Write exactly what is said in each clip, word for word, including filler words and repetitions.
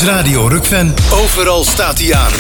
is Radio Rukven. Overal staat hij aan.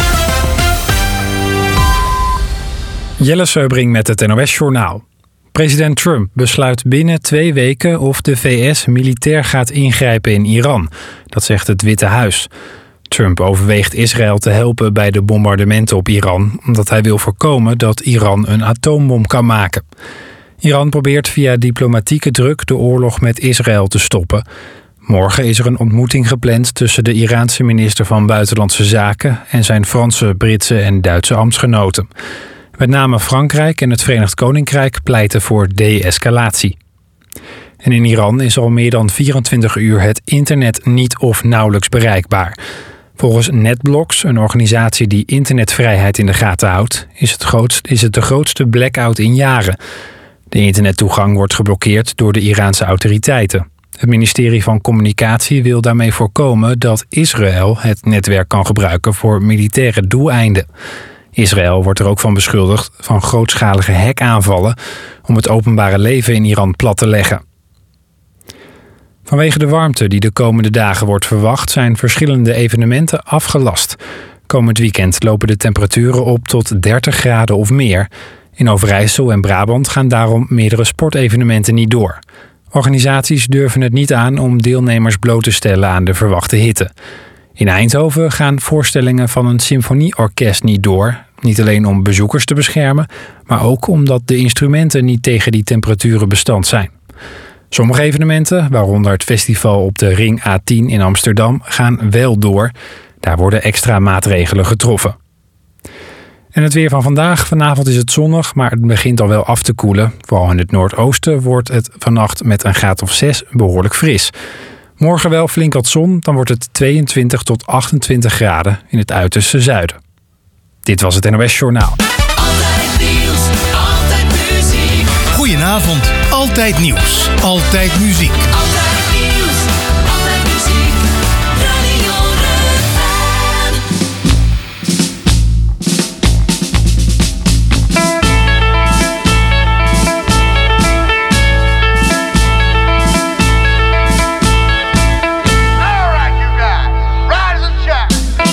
Jelle Seubring met het N O S-journaal. President Trump besluit binnen twee weken of de V S militair gaat ingrijpen in Iran. Dat zegt het Witte Huis. Trump overweegt Israël te helpen bij de bombardementen op Iran, omdat hij wil voorkomen dat Iran een atoombom kan maken. Iran probeert via diplomatieke druk de oorlog met Israël te stoppen. Morgen is er een ontmoeting gepland tussen de Iraanse minister van Buitenlandse Zaken en zijn Franse, Britse en Duitse ambtsgenoten. Met name Frankrijk en het Verenigd Koninkrijk pleiten voor de-escalatie. En in Iran is al meer dan vierentwintig uur het internet niet of nauwelijks bereikbaar. Volgens NetBlocks, een organisatie die internetvrijheid in de gaten houdt, is het, grootst, is het de grootste blackout in jaren. De internettoegang wordt geblokkeerd door de Iraanse autoriteiten. Het ministerie van Communicatie wil daarmee voorkomen dat Israël het netwerk kan gebruiken voor militaire doeleinden. Israël wordt er ook van beschuldigd van grootschalige hackaanvallen om het openbare leven in Iran plat te leggen. Vanwege de warmte die de komende dagen wordt verwacht, zijn verschillende evenementen afgelast. Komend weekend lopen de temperaturen op tot dertig graden of meer. In Overijssel en Brabant gaan daarom meerdere sportevenementen niet door. Organisaties durven het niet aan om deelnemers bloot te stellen aan de verwachte hitte. In Eindhoven gaan voorstellingen van een symfonieorkest niet door. Niet alleen om bezoekers te beschermen, maar ook omdat de instrumenten niet tegen die temperaturen bestand zijn. Sommige evenementen, waaronder het festival op de Ring A tien in Amsterdam, gaan wel door. Daar worden extra maatregelen getroffen. En het weer van vandaag. Vanavond is het zonnig, maar het begint al wel af te koelen. Vooral in het noordoosten wordt het vannacht met een graad of zes behoorlijk fris. Morgen wel flink wat zon, dan wordt het tweeëntwintig tot achtentwintig graden in het uiterste zuiden. Dit was het N O S-journaal. Altijd nieuws, altijd muziek. Goedenavond, altijd nieuws, altijd muziek. Altijd nieuws, altijd muziek. Radio Rukven. All right, you guys, rise and shine.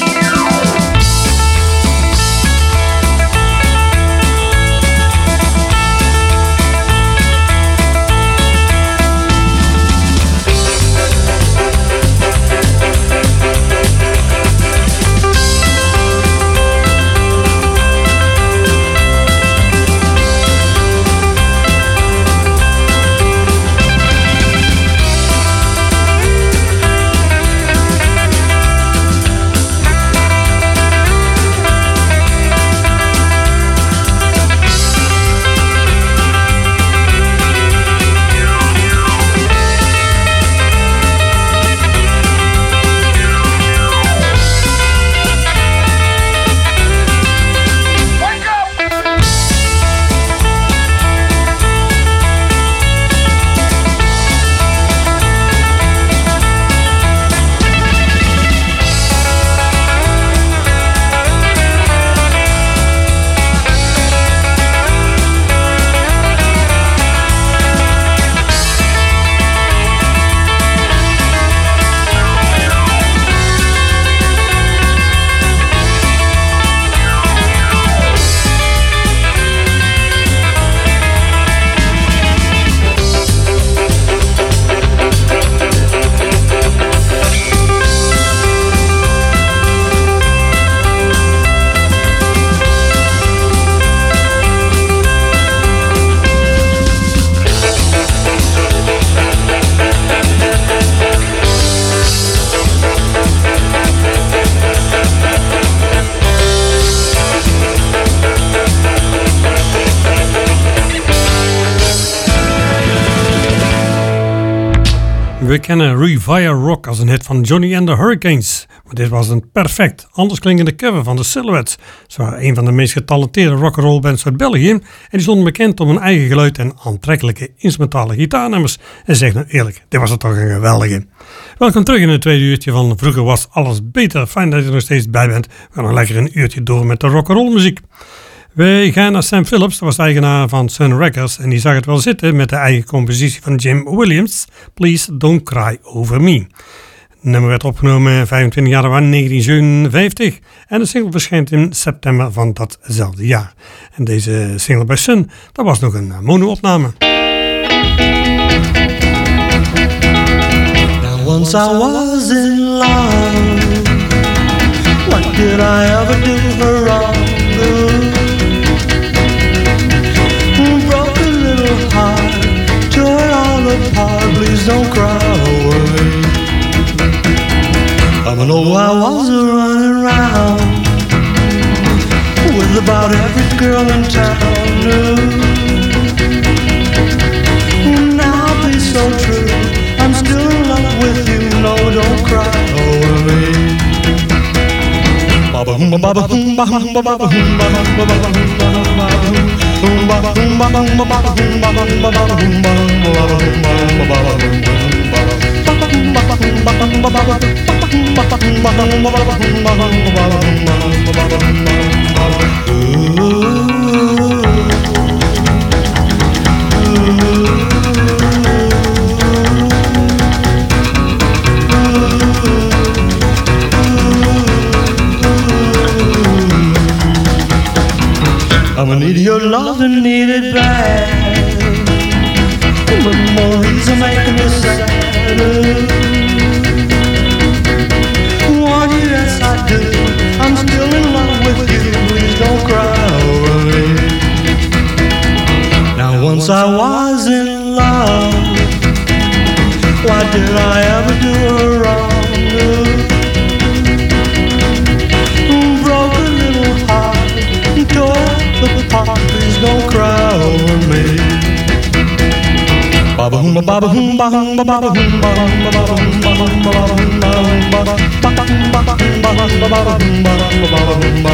Wake up! We kennen Revere Rock als een hit van Johnny and the Hurricanes. Maar dit was een perfect anders klinkende cover van de Silhouettes. Ze waren een van de meest getalenteerde rock'n'roll bands uit België. En die stonden bekend om hun eigen geluid en aantrekkelijke instrumentale gitaarnummers. En zeg nou eerlijk, dit was het toch een geweldige. Welkom terug in het tweede uurtje van Vroeger Was Alles Beter. Fijn dat je er nog steeds bij bent. We gaan nog lekker een uurtje door met de rock'n'roll muziek. We gaan naar Sam Phillips, dat was de eigenaar van Sun Records. En die zag het wel zitten met de eigen compositie van Jim Williams. Please Don't Cry Over Me. nummer werd opgenomen vijfentwintig januari negentien zevenenvijftig en de single verschijnt in september van datzelfde jaar. En deze single bij Sun, dat was nog een mono-opname. Now once I was in love, what did I ever do her wrong? Broke a little heart, tore it all apart, please don't cry over me. I know I was running around with about every girl in town. Now be so true, I'm still in love with you. No, don't cry over me. Baba hum baba hum baba hum baba hum baba hum baba hum baba hum baba hum baba hum baba hum baba hum baba hum baba hum I'm gonna need your love and need it bad, but more reason making me sad. Want you, yes I do. I'm still in love with you. Please don't cry over me. Now once I was in love, why did I ever do her wrong? Broke a little heart, tore apart. Please don't cry over me. Baba hum baba hum baba hum baba hum baba hum baba hum baba hum baba hum baba hum baba hum baba hum baba hum baba hum baba hum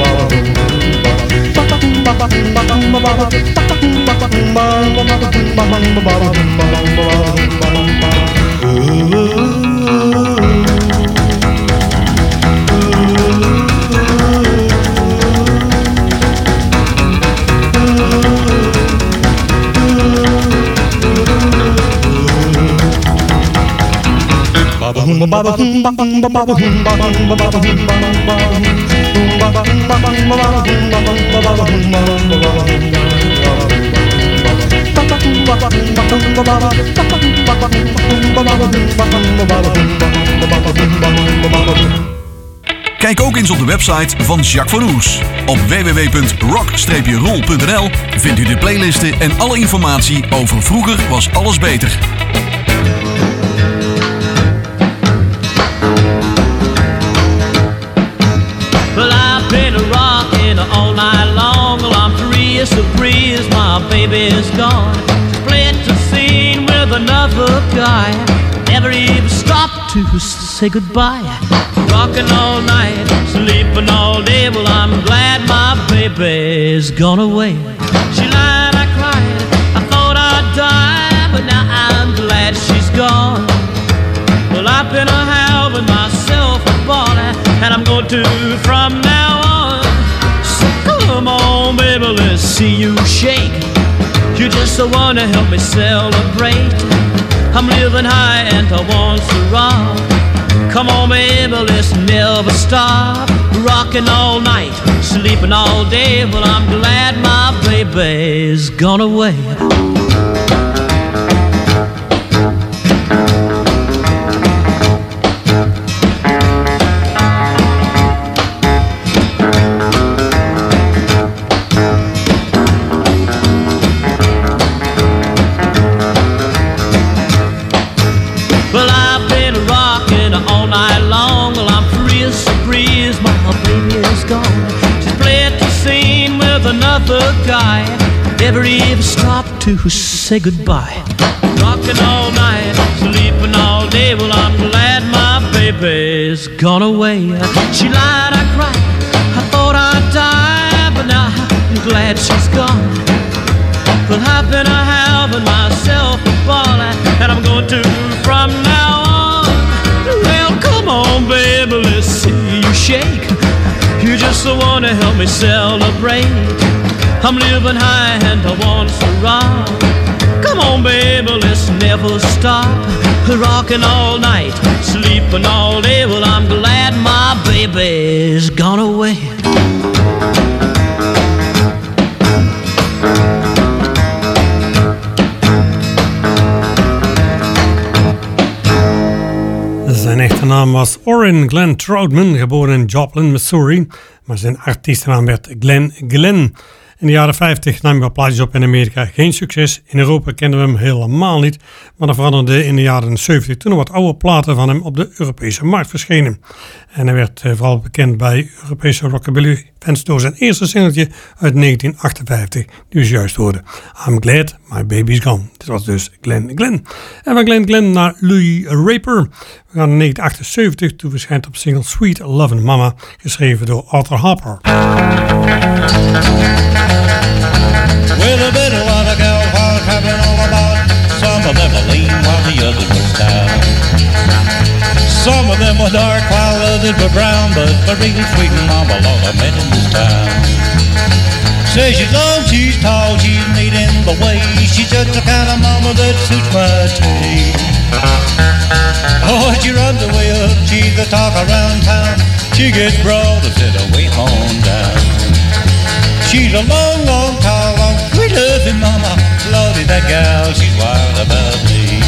Kijk ook eens op de website van Jacques van Oers. Op w w w punt rock roll punt n l vindt u de playlisten en alle informatie over Vroeger was alles beter. Well, I've been rocking all night long. Well, I'm free as a breeze. My baby is gone. Split the scene with another guy. Never even stopped to say goodbye. Rocking all night, sleeping all day. Well, I'm glad my baby's gone away. She lied, I cried. I thought I'd die, but now I'm glad she's gone. Well, I've been a having myself a ball, and I'm going to from now on. So come on, baby, let's see you shake. You're just the one to help me celebrate. I'm living high and I want to rock. Come on, baby, let's never stop. Rocking all night, sleeping all day. Well, I'm glad my baby's gone away. Guy never even stopped to say goodbye. Rocking all night, sleeping all day. Well, I'm glad my baby's gone away. She lied, I cried. I thought I'd die, but now I'm glad she's gone. Well, I've been a having myself a ball, and I'm going to from now on. Well, come on, baby, let's see you shake. You're just the one to help me celebrate. I'm living high and I want to rock. Come on, baby, let's never stop. Rocking all night, sleeping all day. Well, I'm glad my baby's gone away. Zijn echte naam was Orrin Glenn Troutman, geboren in Joplin, Missouri. Maar zijn artiestennaam werd Glenn Glenn. In de jaren vijftig nam hij wat plaatjes op in Amerika. Geen succes. In Europa kenden we hem helemaal niet. Maar dat veranderde in de jaren zeventig toen er wat oude platen van hem op de Europese markt verschenen. En hij werd uh, vooral bekend bij Europese rockabilly fans door zijn eerste singeltje uit negentien achtenvijftig. Die we juist hoorden. I'm glad my baby's gone. Dit was dus Glenn Glenn. En van Glenn Glenn naar Louis Raper. We gaan in negentien achtenzeventig. Toen verschijnt op single Sweet Lovin' Mama. Geschreven door Arthur Harper. With a bit of lot of gals while traveling all about. Some of them were lean while the others were stout. Some of them were dark while others were brown. But the real sweet mama, Lord, I met in this town. Says she's long, she's tall, she's neat in the way. She's just the kind of mama that suits my taste. Oh, she runs away up, she's the talk around town. She gets broad and said away home down. She's a long, long, tall, long, sweet loving mama. Lordy, that gal, she's wild about me.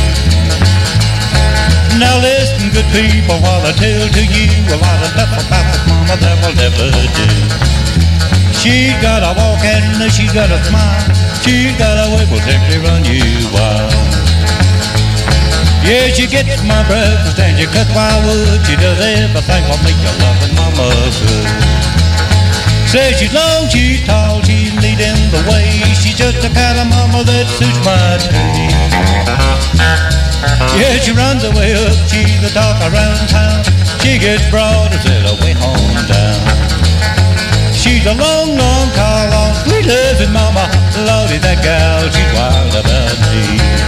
Now listen, good people, while I tell to you a lot of stuff about this mama that will never do. She's got a walk and she's got a smile. She's got a way will simply run you wild. Yeah, she gets my breakfast and she cuts my wood. She does everything for me, a loving mama good. Says she's long, she's tall, she's neat in the way. She's just the kind of mama that suits my taste. Yeah, she runs away up, she's the talk around town. She gets broad and said away home down. She's a long, long, tall, long, sweet loving mama. Lordy, that gal, she's wild about me.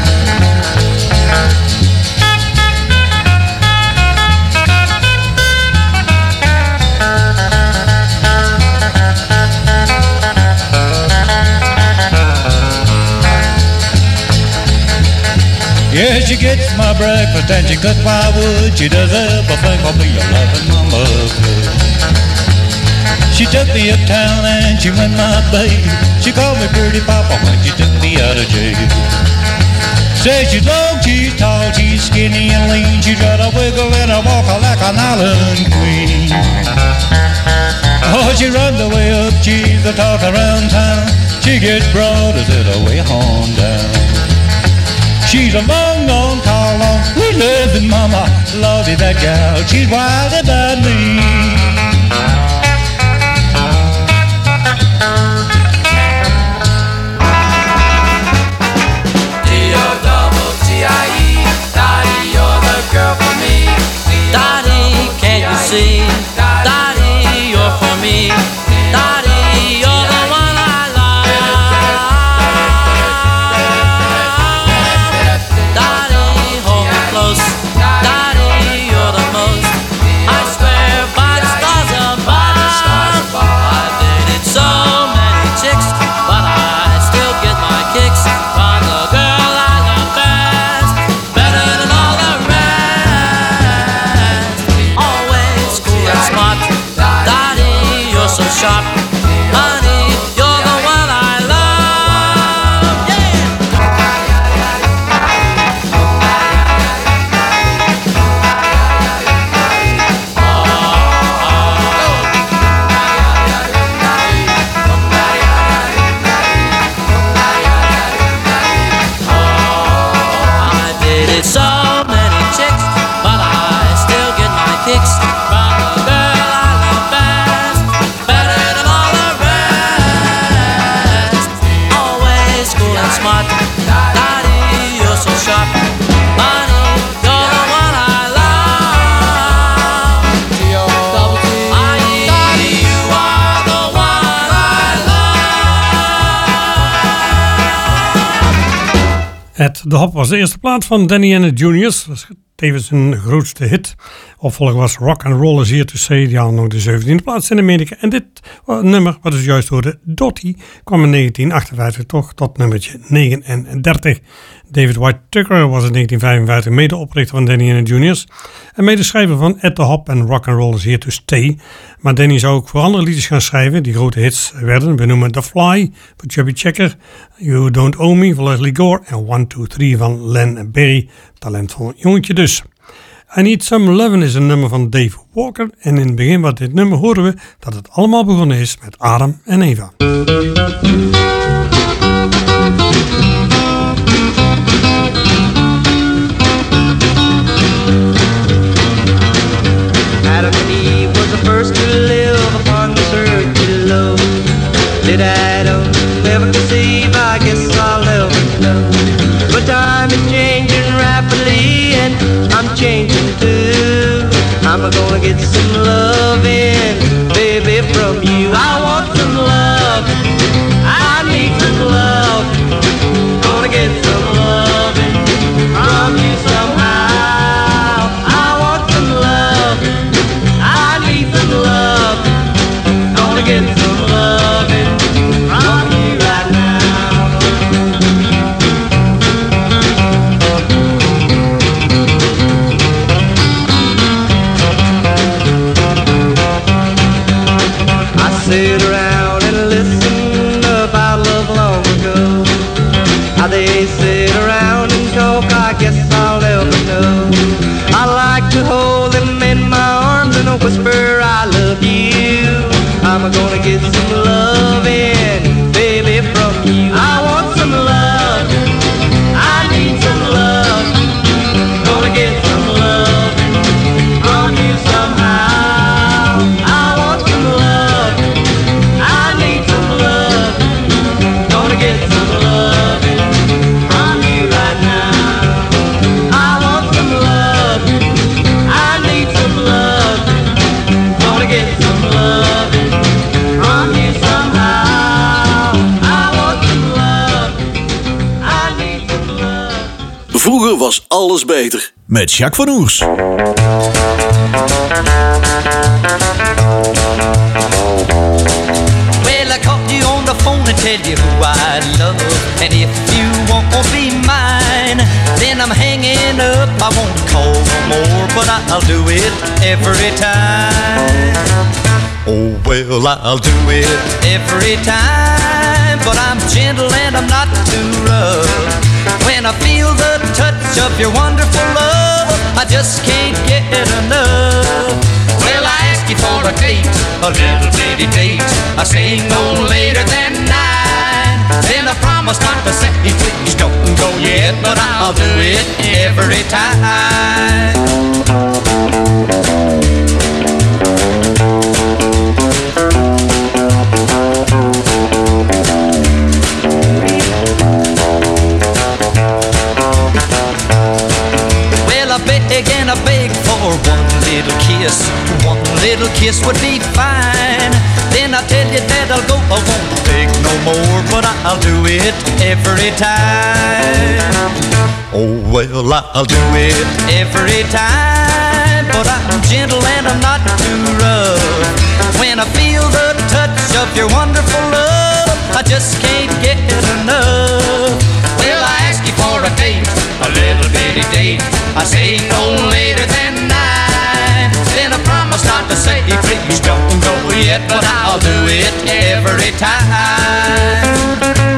Yeah, she gets my breakfast and she cuts my wood. She does everything for me, a loving mama good. She took me uptown and she went my babe. She called me pretty papa when she took me out of jail. Says she's long, she's tall, she's skinny and lean. She's got a wiggle and a walk like an island queen. Oh, she runs the way up, she's the talk around town. She gets broad as it away home down. She's a long, long, tall, long, sweet loving mama. Lordy, that gal, she's wild about me. D O double T I E, Dottie, you're the girl for me. Dottie, can't you see? Dottie, you're for me. Dottie, you're the one I love. Dottie, hold me close. Dottie, you're the most. I swear by the stars above, I've dated so many chicks, but I still get my kicks from the girl I love best, better than all the rest. Always cool and smart. Dottie, you're so sharp. Honey, you're the one I love. Yeah. I dated so many chicks, but I still get my kicks from the girl I love best, better than all the rest. Always cool and smart. Dottie, you're so sharp. Honey, you're the one I love. I, you are the one I love. At the Hop was de eerste plaat van Danny and the Juniors. Dat is tevens hun grootste hit. Opvolger was Rock and Roll is Here to Stay. Die hadden nog de zeventiende plaats in Amerika. En dit uh, nummer, wat dus juist hoorde, Dottie, kwam in negentien achtenvijftig toch tot nummertje negenendertig. David White Tucker was in negentien vijfenvijftig medeoprichter van Danny and the Juniors. En medeschrijver van At the Hop en Rock and Roll is Here to Stay. Maar Danny zou ook voor andere liedjes gaan schrijven die grote hits werden. We noemen The Fly van Chubby Checker, You Don't Owe Me van Leslie Gore en one two three van Len Berry. Talentvol jongetje dus. I Need Some Lovin' is een nummer van Dave Walker. En in het begin van dit nummer horen we dat het allemaal begonnen is met Adam en Eva. Adam and Eve was the first to live upon this earth below. Did Adam never conceive? I guess I'll never know. But time is changing rapidly and I'm changing too. I'm gonna get some loving, baby, from you. I want some love, I need some love. Gonna get some loving from you somehow. I want some love, I need some love. Gonna get some loving from you right now. I sit around and listen about love long ago. How they sit around and talk, I guess I'll never know. I like to hold them in my arms and whisper I love you. I'm gonna get some loving, baby, from you. I want some love, I need some love. Gonna get some loving from you somehow. I want some love, I need some love. Gonna get some loving from you right now. I want some love, I need some love. Gonna get some loving from you somehow. I want some love, I need some love. Vroeger was alles beter. Met Jacques van Oers. Well, I called you on the phone to tell you who I love. And if you won't be mine, then I'm hanging up. I won't call no more, but I'll do it every time. Oh, well, I'll do it every time. But I'm gentle and I'm not too rough. When I feel the touch of your wonderful love, I just can't get enough. Well, I ask you for a date, a little bitty date. I say no later than nine. Then I promise not to say, please don't go yet, but I'll do it every time. Well, I beg and I beg for one little kiss. One little kiss would be fine. Then I tell you that I'll go, I won't beg no more, but I'll do it every time. Oh, well, I'll do it every time. But I'm gentle and I'm not too rough. When I feel the touch of your wonderful love, I just can't get enough. Well, I ask you for a date, a little bitty date. I say no later than nine. Then I promise not to say, please don't go yet, but I'll do it every time.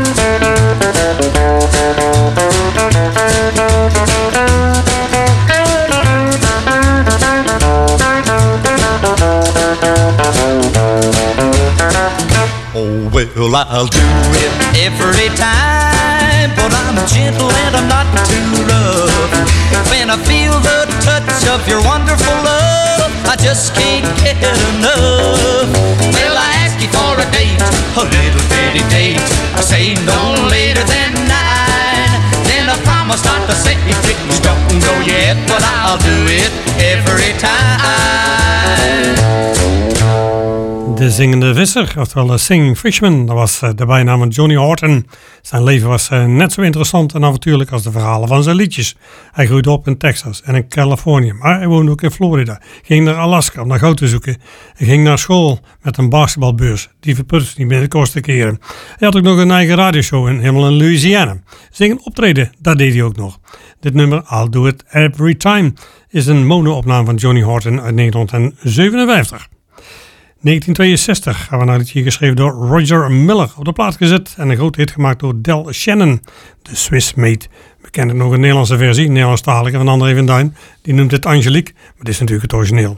Oh, well, I'll do it every time. But I'm gentle and I'm not too rough. When I feel the touch of your wonderful love, I just can't get enough. Well, I ask you for a date, a little bitty date. I say no later than nine. Then I promise not to say, please don't go yet, but I'll do it every time. De Zingende Visser, oftewel de Singing Fisherman, dat was de bijnaam van Johnny Horton. Zijn leven was net zo interessant en avontuurlijk als de verhalen van zijn liedjes. Hij groeide op in Texas en in Californië, maar hij woonde ook in Florida. Ging naar Alaska om naar goud te zoeken. Hij ging naar school met een basketbalbeurs. Die verputste niet meer de kosten keren. Hij had ook nog een eigen radioshow in helemaal in Louisiana. Zingen optreden, dat deed hij ook nog. Dit nummer, I'll Do It Every Time, is een mono-opname van Johnny Horton uit negentien zevenenvijftig. negentien tweeënzestig gaan we naar een liedje geschreven door Roger Miller, op de plaat gezet en een grote hit gemaakt door Del Shannon, de Swiss Mate. We kennen nog een Nederlandse versie, Nederlandstalige van André van Duin. Die noemt het Angelique, maar dit is natuurlijk het origineel.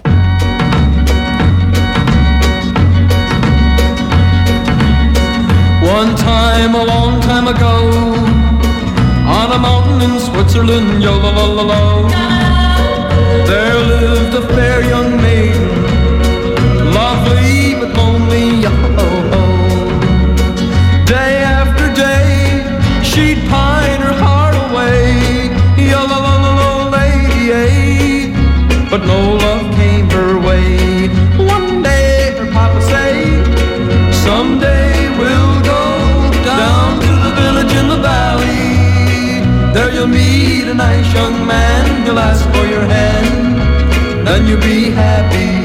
One time, a long time ago, on a mountain in Switzerland, yo la la la la, there lived a fair young maiden, lovely but lonely, oh, oh. Day after day, she'd pine her heart away, yo la la la la lady, eh? But no love came her way. One day her papa say, someday we'll go down to the village in the valley. There you'll meet a nice young man, he'll ask for your hand, then you'll be happy.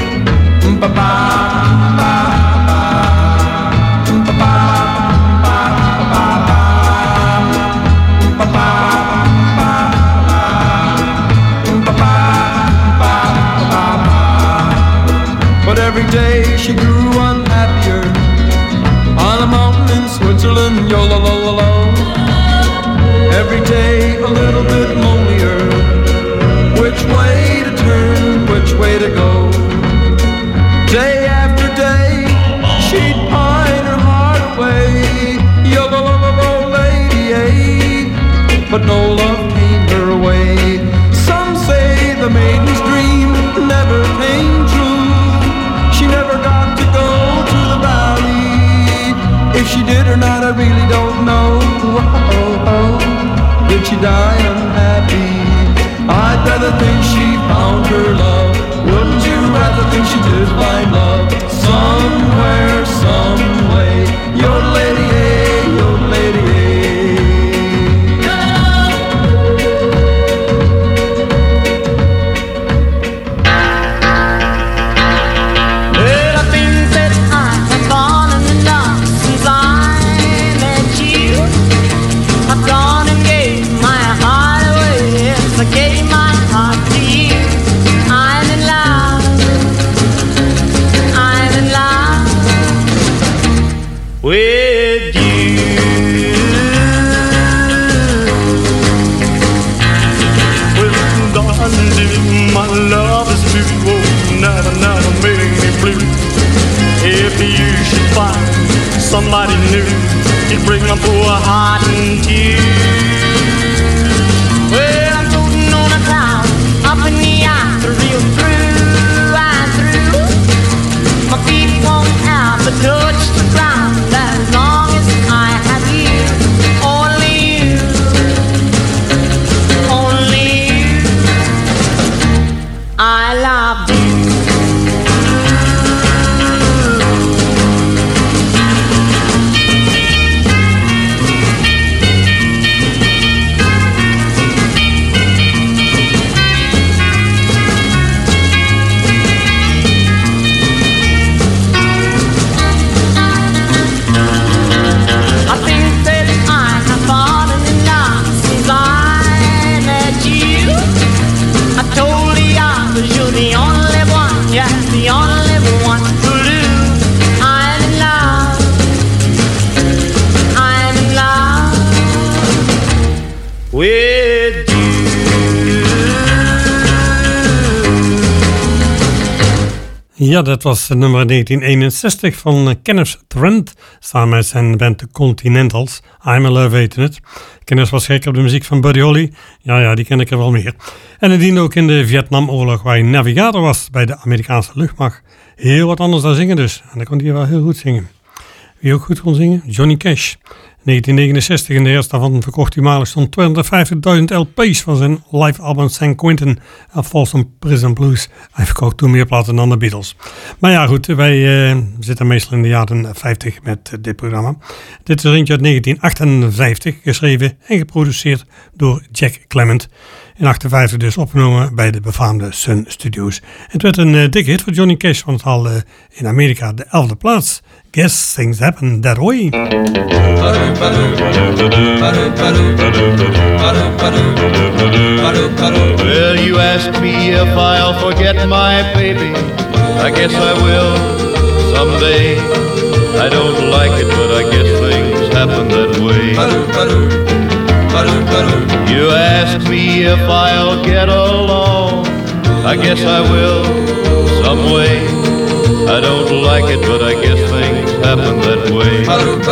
But every day she grew unhappier on a mountain in Switzerland, yo la la la la. Every day a little bit lonelier. Which way to turn, which way to go? Day after day, she'd pine her heart away, yo la la la la lady, eh? But no love came her way. Some say the maiden's dream never came true. She never got to go to the valley. If she did or not, I really don't know. Oh, oh. Did she die unhappy? I'd rather think she found her love. Wouldn't you rather think she did find love somewhere, some way? Your lady, eh, your lady, eh. Well, I think that I have fallen in love since I met you. I've gone and gave my heart away. Yes, I gave my heart to you. I'm in love. I'm in love with you. Well, darling, my love is blue. Oh, never, never make me blue. If you should find somebody new, you'd break my poor heart in two. Well, I'm floating on a cloud up in the eye, real through and through. My feet won't have to touch the ground as long as I have you. Only you, only you. I love you. I think that I have fallen in love since I met you. I told the others you're the only one, yes, the only one to lose. I'm in love. I'm in love with you. Ja, dat was nummer negentien eenenzestig van Kenneth Trent, samen met zijn band The Continentals. I'm in Love heette het. Kenneth was gek op de muziek van Buddy Holly. Ja, ja, die ken ik er wel meer. En hij diende ook in de Vietnamoorlog, waar hij navigator was bij de Amerikaanse luchtmacht. Heel wat anders dan zingen dus. En dan kon hij wel heel goed zingen. Wie ook goed kon zingen? Johnny Cash. negentien negenenzestig en de rest daarvan verkocht hij maar liefst tweehonderdvijftigduizend L P's van zijn live album San Quentin en Folsom Prison Blues. Hij verkocht toen meer platen dan de Beatles. Maar ja goed, wij uh, zitten meestal in de jaren vijftig met uh, dit programma. Dit is er eentje uit negentien achtenvijftig, geschreven en geproduceerd door Jack Clement. In achtenvijftig dus opgenomen bij de befaamde Sun Studios. Het werd een uh, dikke hit voor Johnny Cash, want het haalde in Amerika de elfde plaats. Guess things happen that way. Well, you ask me if I'll forget my baby. I guess I will someday. I don't like it, but I guess things happen that way. You ask me if I'll get along. I guess I will some way. I don't like it, but I guess things happen that way.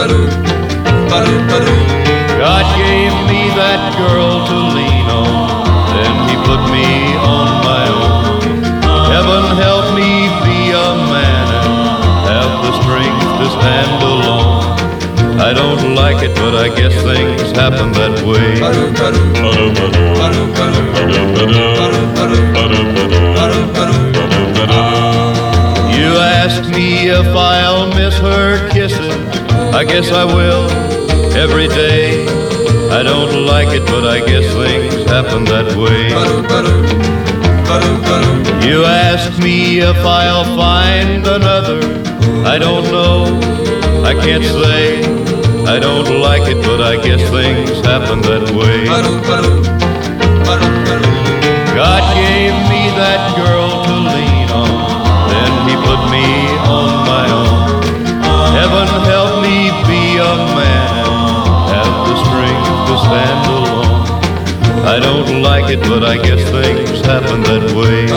God gave me that girl to lean on, then he put me on my own. Heaven help me be a man and have the strength to stand alone. I don't like it, but I guess things happen that way. You ask me if I'll miss her kisses. I guess I will every day. I don't like it, but I guess things happen that way. You ask me if I'll find another. I don't know, I can't say. I don't like it, but I guess things happen that way. God gave me that girl to lean on, then he put me on my own. Heaven help me be a man and have the strength to stand alone. I don't like it, but I guess things happen that way.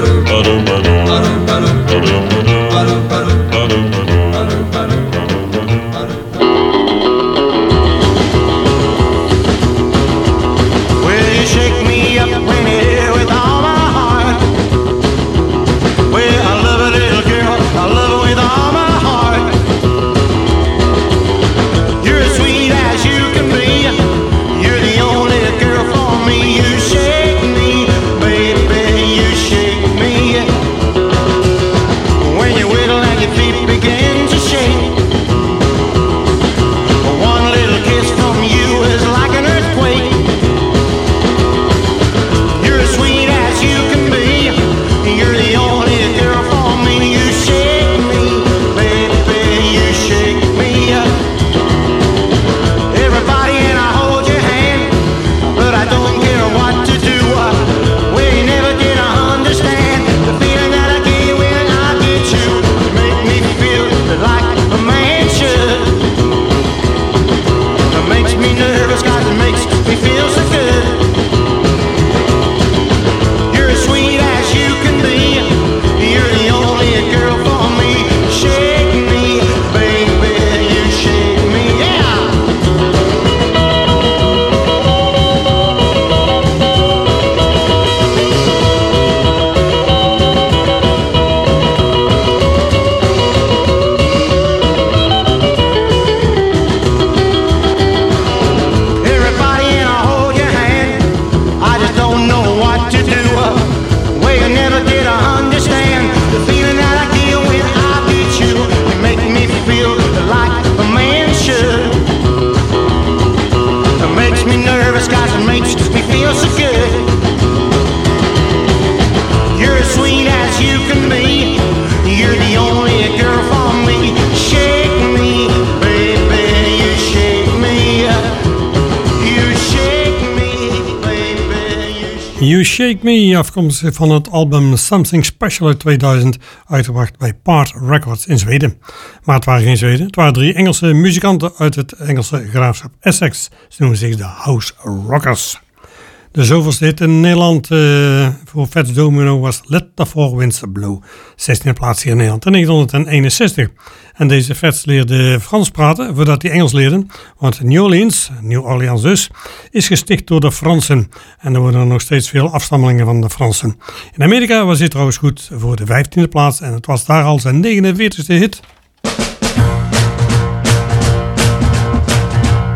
You Shake Me, afkomstig van het album Something Special uit tweeduizend, uitgebracht bij Part Records in Zweden. Maar het waren geen Zweden, het waren drie Engelse muzikanten uit het Engelse graafschap Essex. Ze noemen zich de House Rockers. De zoveelste hit in Nederland uh, voor Fats Domino was Let the Four Winds Blow. zestiende plaats hier in Nederland in negentien eenenzestig. En deze Fats leerde Frans praten voordat hij Engels leerde. Want New Orleans, New Orleans dus, is gesticht door de Fransen. En er worden er nog steeds veel afstammelingen van de Fransen. In Amerika was dit trouwens goed voor de vijftiende plaats. En het was daar al zijn negenenveertigste hit.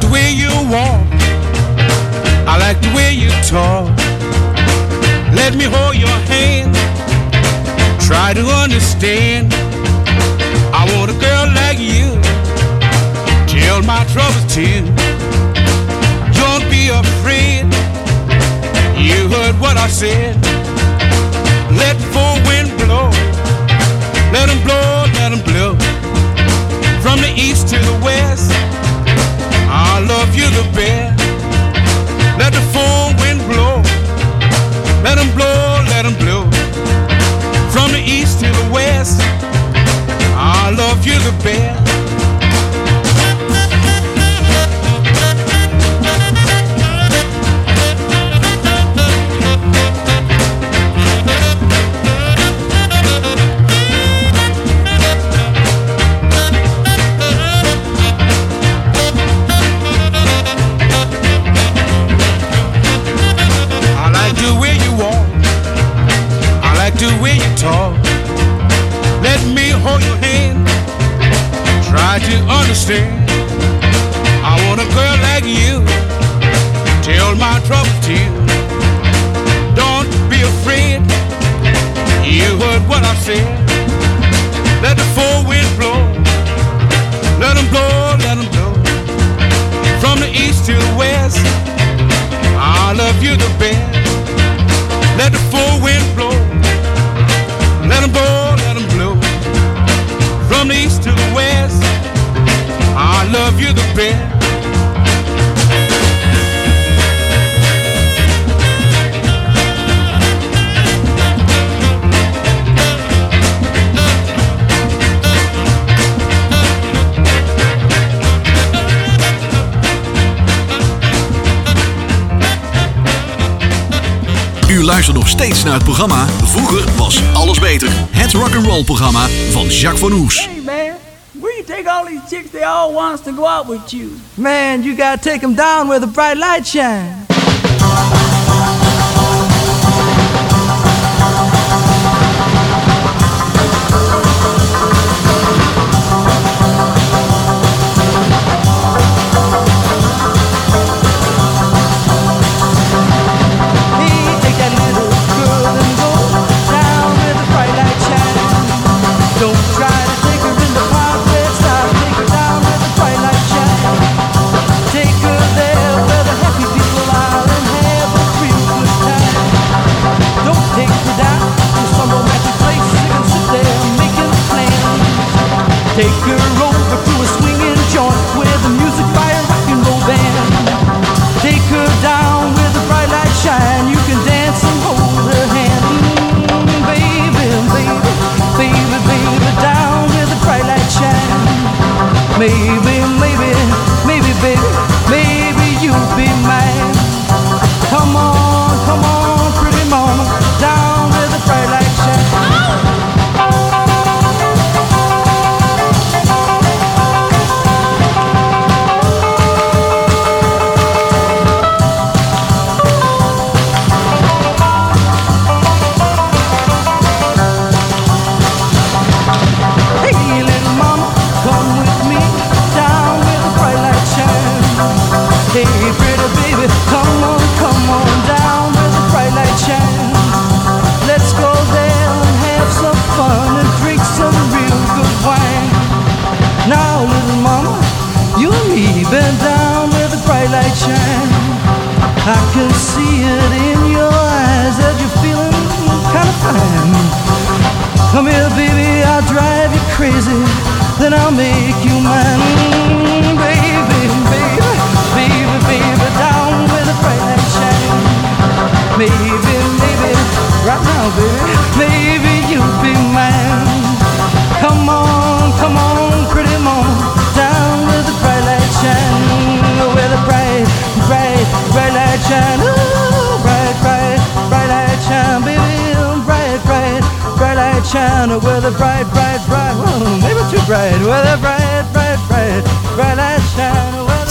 the way you walk, I like the way you talk. Let me hold your hand, try to understand. I want a girl like you, tell my troubles too. Don't be afraid, you heard what I said. Let the full wind blow, let them blow, let them blow. From the east to the west, I love you the best. Let the full wind blow, let them blow, let them blow. From the east to the west, I love you the best. The way you talk, let me hold your hand, try to understand. I want a girl like you, tell my troubles to you. Don't be afraid, you heard what I said. Let the full wind blow, let them blow, let them blow. From the east to the west, I love you the best. Let the full wind blow, let them blow, let them blow. From the east to the west, I love you the best. U luistert nog steeds naar het programma Vroeger was alles beter. Het rock'n'roll programma van Jacques van Oes. Hey man, where you take all these chicks? They all wants to go out with you. Man, you gotta take them down where the bright light shine. Take her over to a swinging joint where the music by a rock and roll band. Take her down where the bright lights shine. You can dance and hold her hand. Mm, baby, baby, baby, baby, down where the bright lights shine. Maybe, maybe, maybe, baby, maybe you'll be mine. Come on, come on, pretty mama, down where the bright lights shine. Hey, pretty baby, come on, come on down where the bright light shines. Let's go there and have some fun and drink some real good wine. Now, little mama, you and me been down where the bright light shines. I can see it in your eyes that you're feeling kind of fine. Come here, baby, I'll drive you crazy, then I'll make you mine. Mm, baby, baby. Baby, baby, down where the bright light shine. Maybe, maybe, right now, baby, maybe you'll be mine. Come on, come on, pretty mama, down where the bright light shine. Where the bright, bright, bright light shine. Ooh, bright, bright, bright light shine, baby, bright, bright, bright light shine. Where the bright, bright, bright, well, maybe too bright. Where the bright, bright, bright, bright light shine.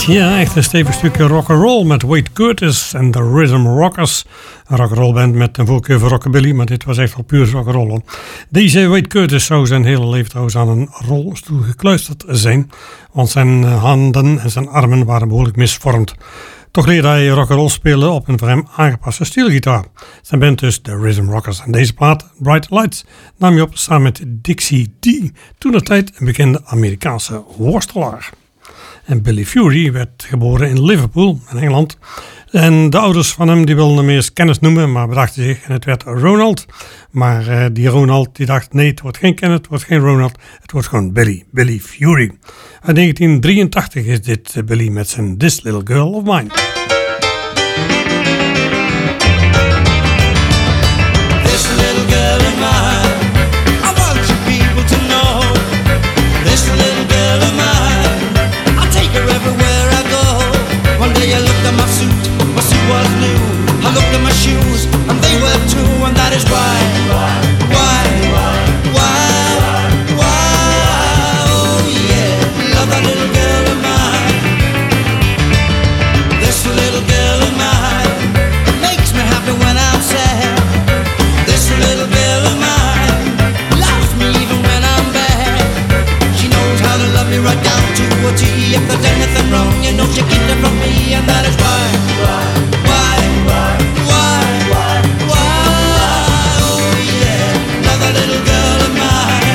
Ja, echt een stevig stukje rock'n'roll met Wade Curtis en de Rhythm Rockers. Een rock'n'roll band met een voorkeur voor rockabilly, maar dit was echt wel puur rock'n'roll hoor. Deze Wade Curtis zou zijn hele leven trouwens aan een rolstoel gekluisterd zijn, want zijn handen en zijn armen waren behoorlijk misvormd. Toch leerde hij rock'n'roll spelen op een voor hem aangepaste steelgitaar. Zijn band dus de Rhythm Rockers. En deze plaat, Bright Lights, nam hij op samen met Dixie D, toentertijd een bekende Amerikaanse worstelaar. En Billy Fury werd geboren in Liverpool, in Engeland. En de ouders van hem die wilden hem eerst Kenneth noemen, maar bedachten zich en het werd Ronald. Maar uh, die Ronald die dacht, nee, het wordt geen Kenneth, het wordt geen Ronald, het wordt gewoon Billy, Billy Fury. Uit negentien drieëntachtig is dit uh, Billy met zijn This Little Girl of Mine. This little girl of mine, I want you people to know. This little girl of mine, I take her everywhere I go. One day I looked at my suit, my suit was new. I looked at my shoes, and they were too. And that is why, why, why, why, why, oh yeah, love that little girl of mine. This little girl of mine makes me happy when I'm sad. This little girl of mine loves me even when I'm bad. She knows how to love me right down to a T. If there's anything wrong, you know she gets it from me. And that is why, why, why, why, why, why, oh yeah, love that little girl of mine.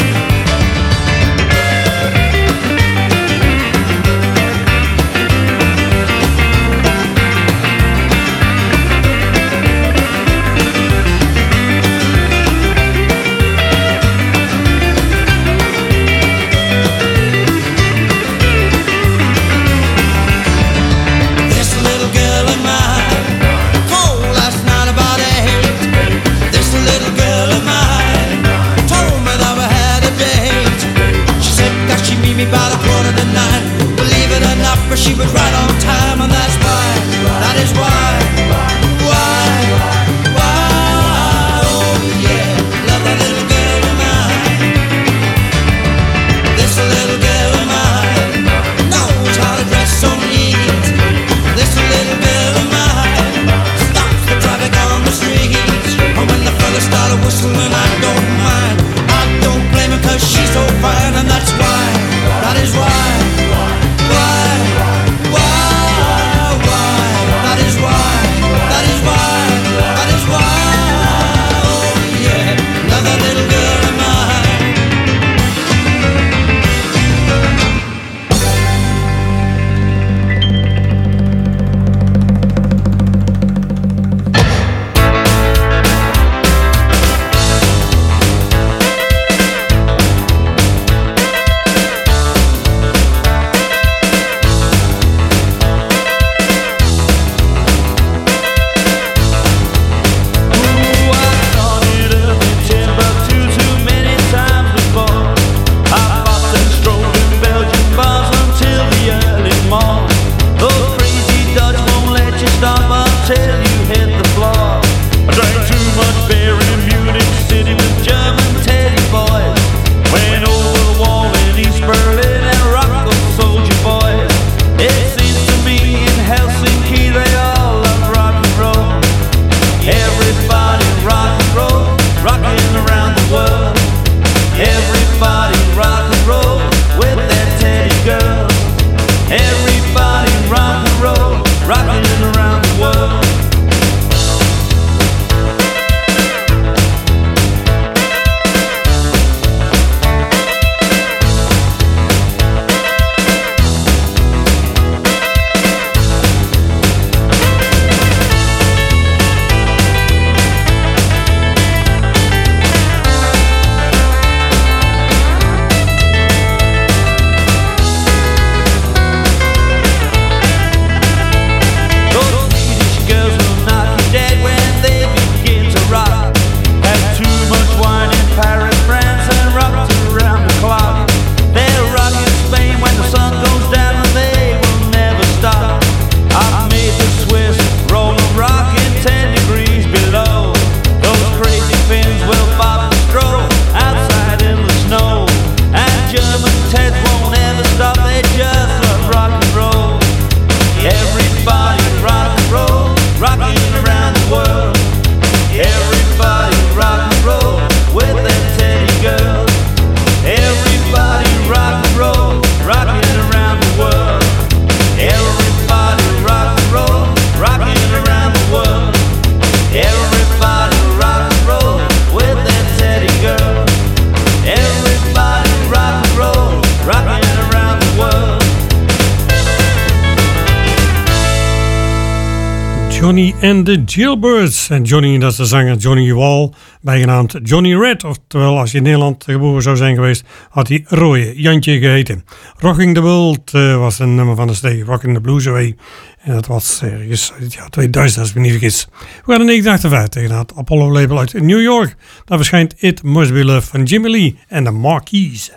This little girl of mine called last night about eight. This little girl of mine told me that we had a date. She said that she'd meet me by the quarter to nine. Believe it or not, but she was right on time. And that's why, that is why, why, why, oh yeah, love that little girl of mine. This little girl of mine knows how to dress so neat. This little girl of mine stops the traffic on the street. And when the fellas started whistling, I don't mind. I don't blame her cause she's so fine. And that's why, that is why, why, Johnny and the Jailbirds. En Johnny, dat is de zanger Johnny Wall, bijgenaamd Johnny Red. Oftewel, als hij in Nederland geboren zou zijn geweest, had hij Rooie, Jantje geheten. Rocking the World uh, was een nummer van de C D, Rocking the Blues Away. En dat was ergens uit het jaar tweeduizend, als ik me niet vergis. We gaan in negentien achtenvijftig naar het Apollo label uit New York. Daar verschijnt It Must Be Love van Jimmy Lee en de Marquis.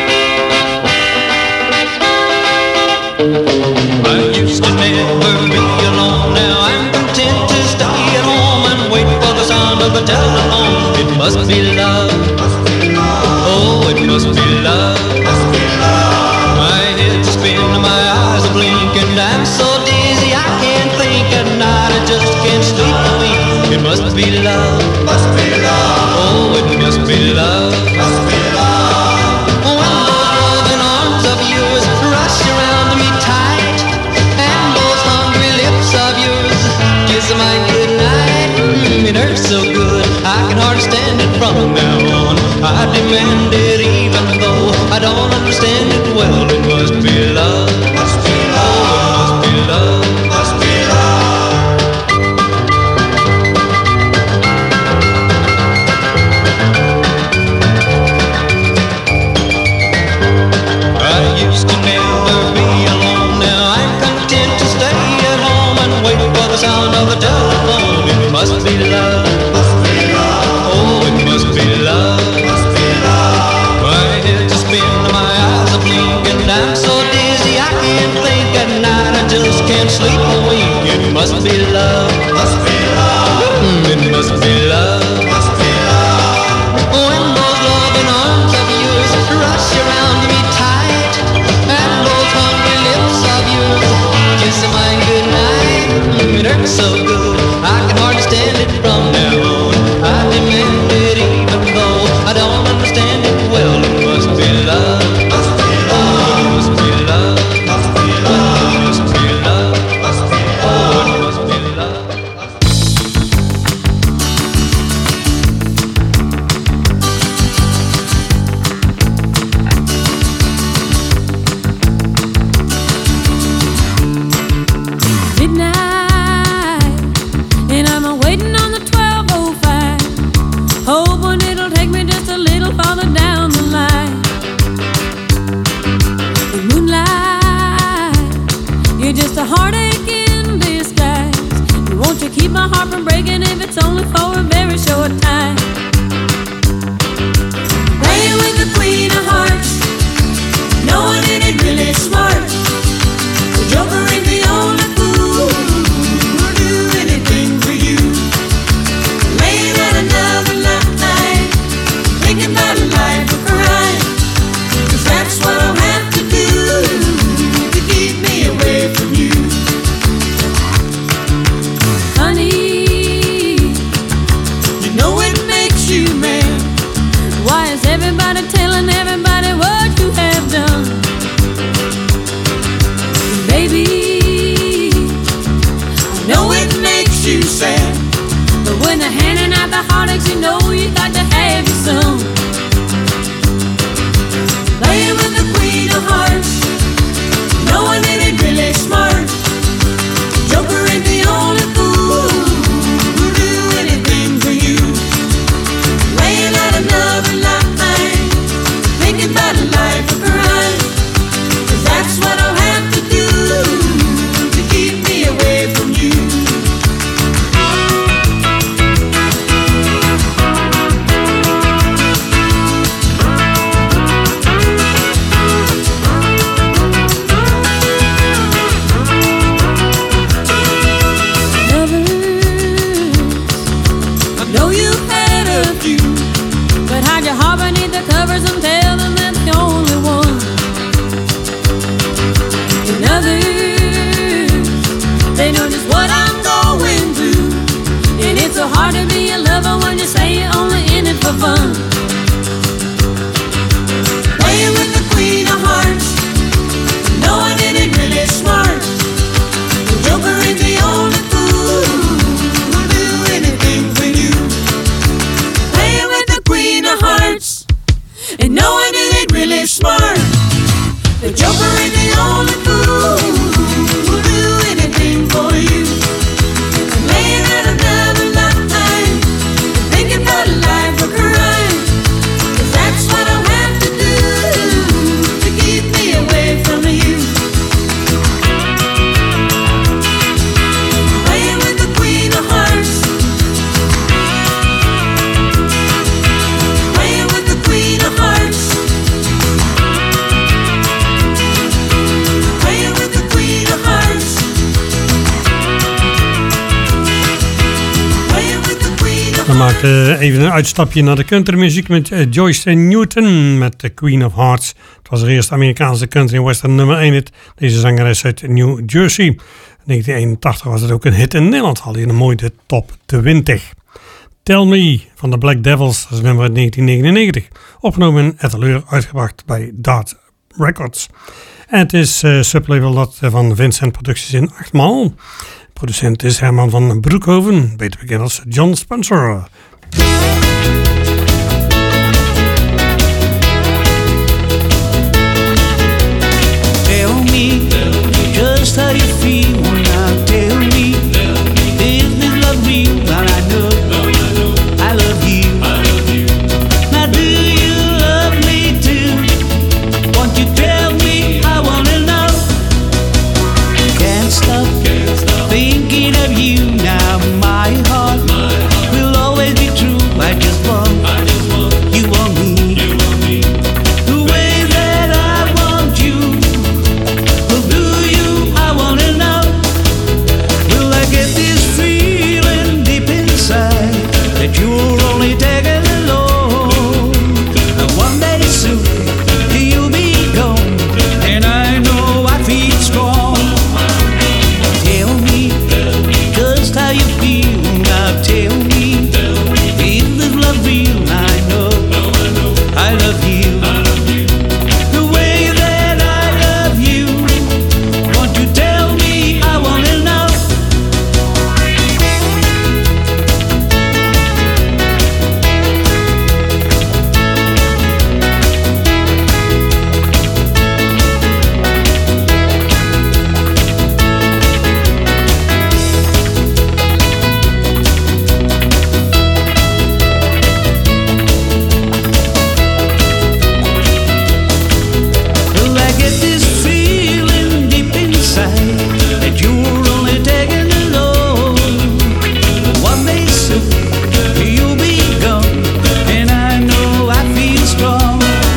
I used to never be alone. Now I'm content to stay at home and wait for the sound of the telephone. It must be love. Oh, it must be love. My head's spinning, my eyes are blinking. I'm so dizzy I can't think at night. I just can't sleep a wink. It must be love. Oh, it must be love. My good night, mm, it hurts so good I can hardly stand it from now on. I demand it even though I don't understand it well. It must be love, must be love, oh, it must be love, must be I used to never be alone. Now I'm content to stay at home and wait for the sound of the telephone. It must be love, must be love. Oh, it must be love, must be love. My head's a spin, my eyes are blinking. I'm so dizzy I can't think at night. I just can't sleep a wink. It must be love, must be love. Mm, it must be love, must be love. When those loving arms of yours rush around me tight, and those hungry lips of yours kiss my good night. Mm, it hurts so good I can hardly stand it from now on. I demand it even though I don't understand it well. It must be love, must be love. Oh, it must be love, must be love. Oh, it must be love, must be love. Oh, it must be love. Keep my heart from breaking if it's only for a very short time. Playing with the queen of hearts, knowing it ain't really smart. The joker ain't the only fool who'll do anything for you. Laying out another night, thinking about a life of crime. 'Cause that's what I'll have to do to keep me away from you. Everybody telling everybody what you have done. Baby, I know it makes you sad, but when they're handing out the heartaches, you know you got to have your son. Playing with the queen of hearts, knowing it ain't really smart. Joker ain't the only fool who'll do anything for you. Laying out another life, thinking about a life of crime. 'Cause that's what I'll have to do to keep me away from you. Lovers, I know you've had a few, but hide your heart beneath the covers and tell them that's the only one. And others, they know just what I'm going through, and it's so hard to be a lover when you say you're only in it for fun. Playing with the queen of hearts, knowing it ain't really smart. The joker ain't the only fool who'll do anything for you. Playing with the queen of hearts, and knowing it ain't really smart. The joker ain't the only fool who'll do anything for you. And We maakten even een uitstapje naar de countrymuziek met Joyce Newton met The Queen of Hearts. Het was de eerste Amerikaanse country western nummer één hit. Deze zangeres uit New Jersey. In negentien eenentachtig was het ook een hit in Nederland. Had hij een mooie top twintig. Tell Me van de Black Devils, dat is een nummer uit negentien negenennegentig. Opgenomen in Etteleur, uitgebracht bij Dart Records. En het is uh, sublabel dat van Vincent Producties in Achtmaal. Producent is Herman van Broekhoven, beter bekend als John Spencer. Tell me just how you feel now. Tell me, is this love real? Well, I know I love you. Now do you love me too? Won't you tell me? I wanna know. Can't stop thinking of you now. My heart will always be true. I just want you want me. The way that I want you. Well, do you? I wanna know. Will I get this feeling deep inside that you're only taking alone? And one day soon you'll be gone, and I know I feel strong. Tell me just how you feel now. Tell me, is this love real? I know I love you. The way that I love you. Won't you tell me? I wanna know. Will I get this feeling deep inside that you're only taking alone? One day soon you'll be gone, and I know I feel strong.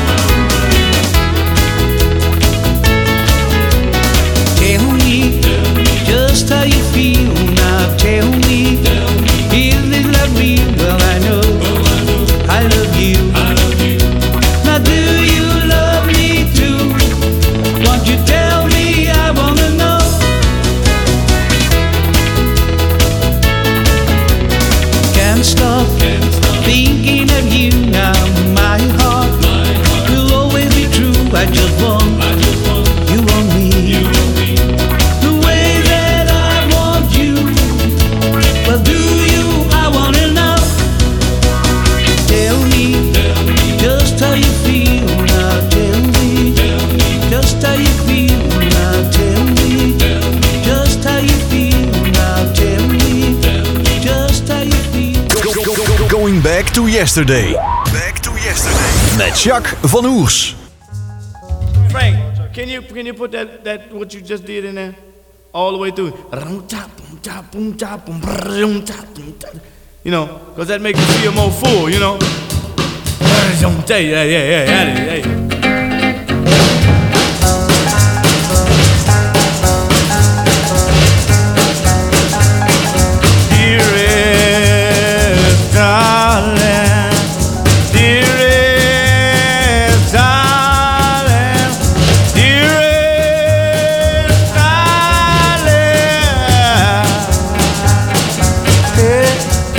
Tell me just how you feel now. Tell me, is this love real? Well, I know I love you. Now do you love me too? Won't you tell me? I wanna know. Can't stop thinking of you now. My heart will always be true. I just want you want me. The way that I want you. Well, do you? I wanna know. Tell me just how you feel now. Tell me just how you feel now. Tell me just how you feel now. Tell me just how you feel. Going back to yesterday. Back to yesterday. Met Jacques van Oers. Frank, can you can you put that, that what you just did in there all the way through? You know, because that makes you feel more full, you know? Yeah, yeah, yeah, yeah, yeah. Dearest darling, dearest darling, dearest darling. Hey.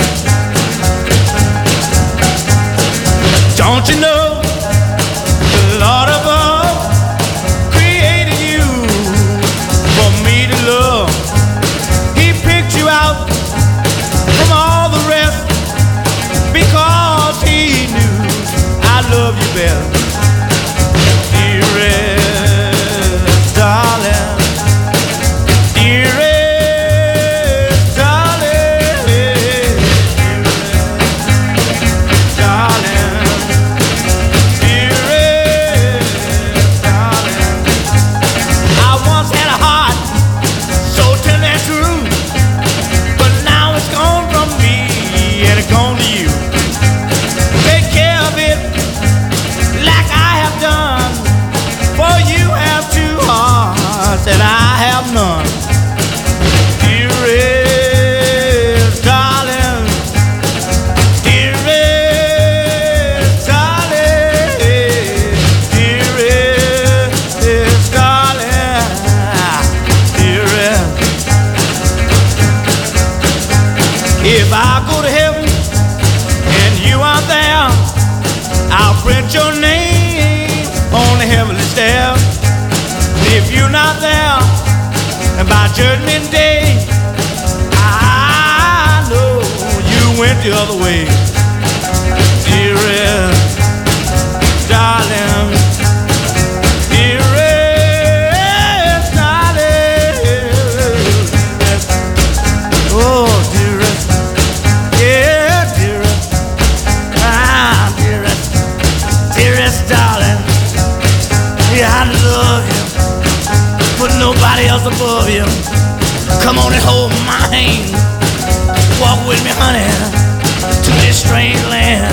Don't you know the Lord above created you for me to love? He picked you out from all the rest because he knew I love you best. Dearest darling, dearest darling, dearest darling, dearest darling. I once had a heart so tender and true, but now it's gone from me and it's gone to you. Take care of it print your name on the heavenly stair. If you're not there, and by Judgment Day, I know you went the other way. Dearest darling, dearest darling, oh dearest, yeah dearest, ah dearest, dearest darling, yeah I love you, put nobody else above you. Come on and hold my hand, walk with me honey, to this strange land.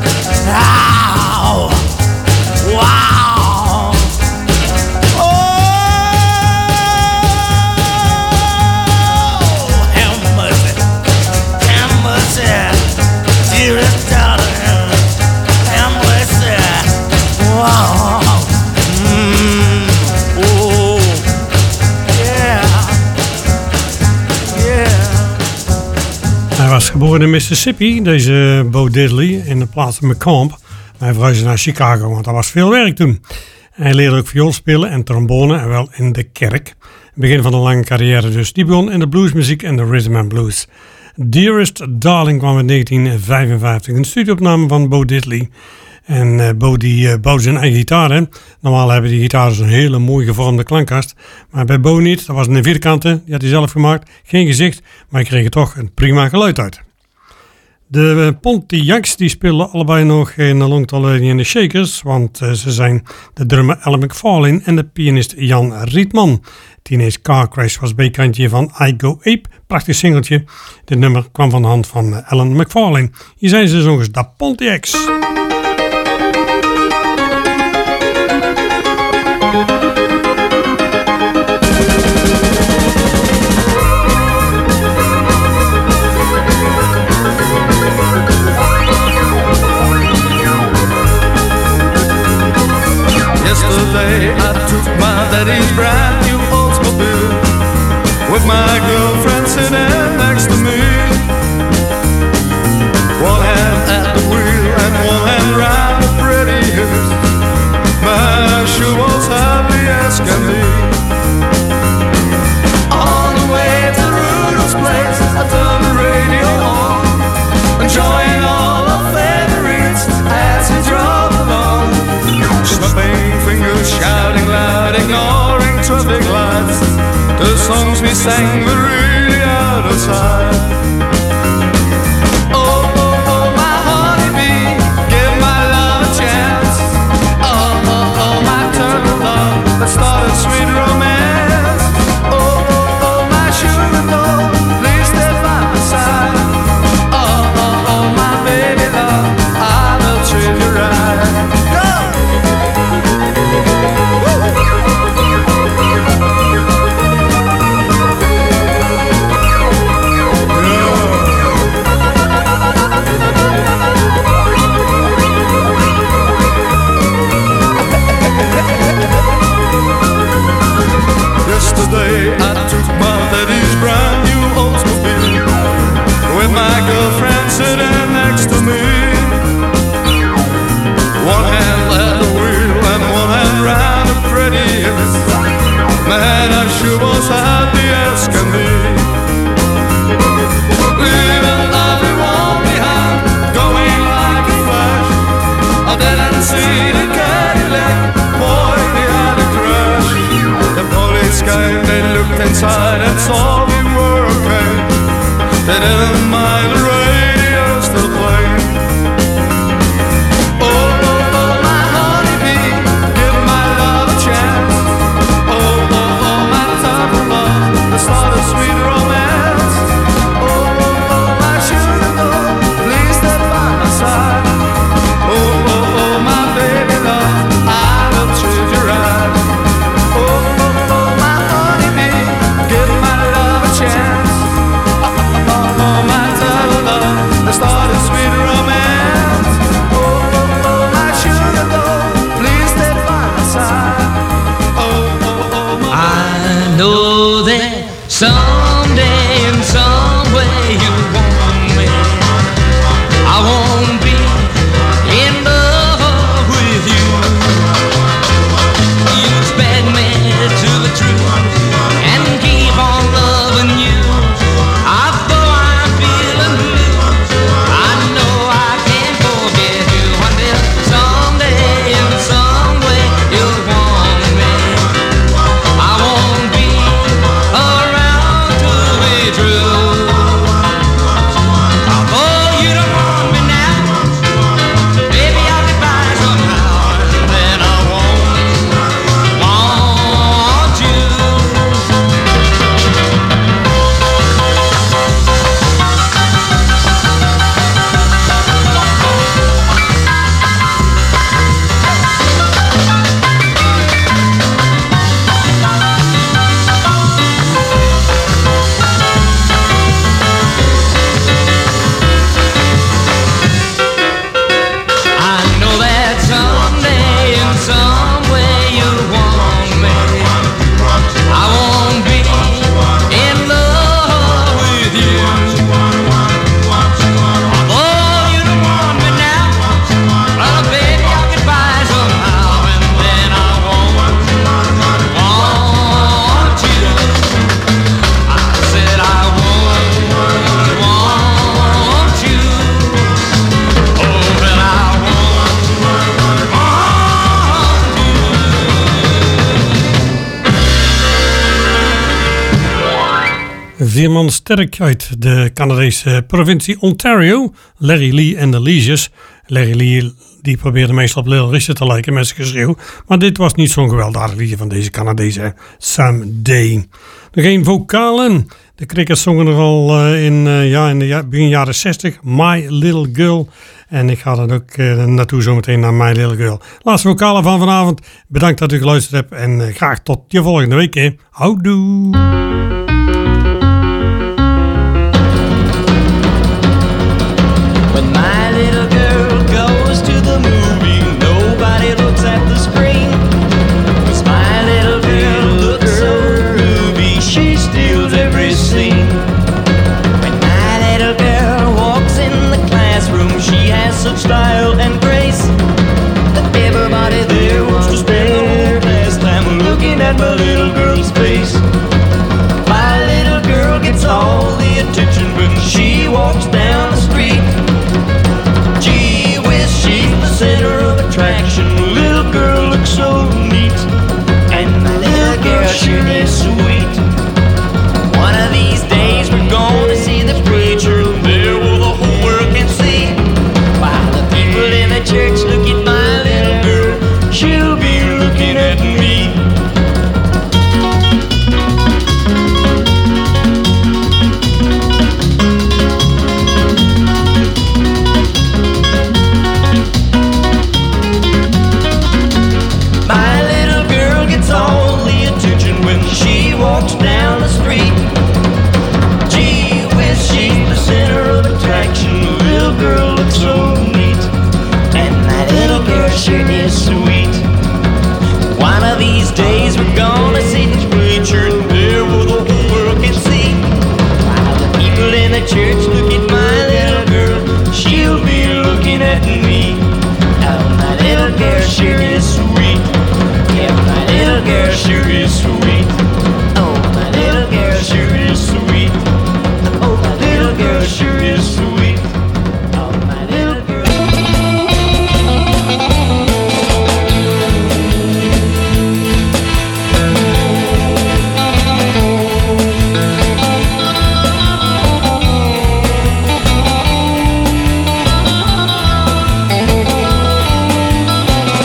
Wow, wow. Oh, have mercy, have mercy, dearest darling, have mercy. Wow, mm. Oh, yeah, yeah. Hij was geboren in Mississippi, deze Bo Diddley, in de plaats McComb. Hij verhuisde naar Chicago, want dat was veel werk toen. Hij leerde ook viool spelen en trombone, en wel in de kerk. Het begin van een lange carrière dus. Die begon in de bluesmuziek en de rhythm and blues. Dearest Darling kwam in negentien vijfenvijftig, een studioopname van Bo Diddley. En uh, Bo die uh, bouwde zijn eigen gitaar. Hè. Normaal hebben die gitaren zo'n hele mooi gevormde klankkast. Maar bij Bo niet. Dat was een vierkante. Die had hij zelf gemaakt. Geen gezicht. Maar hij kreeg er toch een prima geluid uit. De uh, Pontiacs die spelen allebei nog in Long Tall Lady and the Shakers. Want uh, ze zijn de drummer Alan McFarlane en de pianist Jan Rietman. Teenage Car Crash was B-kantje van I Go Ape. Prachtig singeltje. Dit nummer kwam van de hand van uh, Alan McFarlane. Hier zijn ze dus nog eens de Pontiacs. Yesterday I took my daddy's brand new Oldsmobile with my girlfriend sitting next to me. One hand at the wheel and one hand round the pretty hips. Man, she was happy as can be. On the way to Rudolph's place, I turned the radio on, enjoying all our favorites as we drove along. Snapping fingers, shouting loud, ignoring traffic lights. The songs we sang were really out of sight. Oh, oh, oh, my honeybee, give my love a chance. Oh, oh, oh, my turtle dove, let's start a sweet romance. Oh, oh, oh, my sugar doll, please stay by my side. Oh, oh, oh, my baby love, I will treat you right. Go! Yesterday I took my daddy's brand new Oldsmobile with my girlfriend sitting next to me. One hand at the wheel and one hand round the pretty hips. Man, I sure was happy as can be. Leaving everyone behind, going like a flash. I didn't see the Cadillac, boy, they had a crash. The police came, they looked inside and saw we were okay. They didn't mind the radio still playing. Oh, oh, oh, my honeybee, give my love a chance. Oh, oh, oh, my turtle love, let's start a sweet romance. Oh, oh, oh, my sugar doll, please stay by my side. Oh, oh, oh, my baby. Vier man sterk uit de Canadese provincie Ontario. Larry Lee en de Legions. Larry Lee die probeerde meestal op Little Richard te lijken met zijn geschreeuw. Maar dit was niet zo'n gewelddadig liedje van deze Canadese Someday. Nog één vocalen. De Crickets zongen er al uh, in, uh, ja, in de ja, begin jaren zestig. My Little Girl. En ik ga er ook uh, naartoe zometeen naar My Little Girl. Laatste vocalen van vanavond. Bedankt dat u geluisterd hebt. En uh, graag tot je volgende week. Hè. Houdoe. With my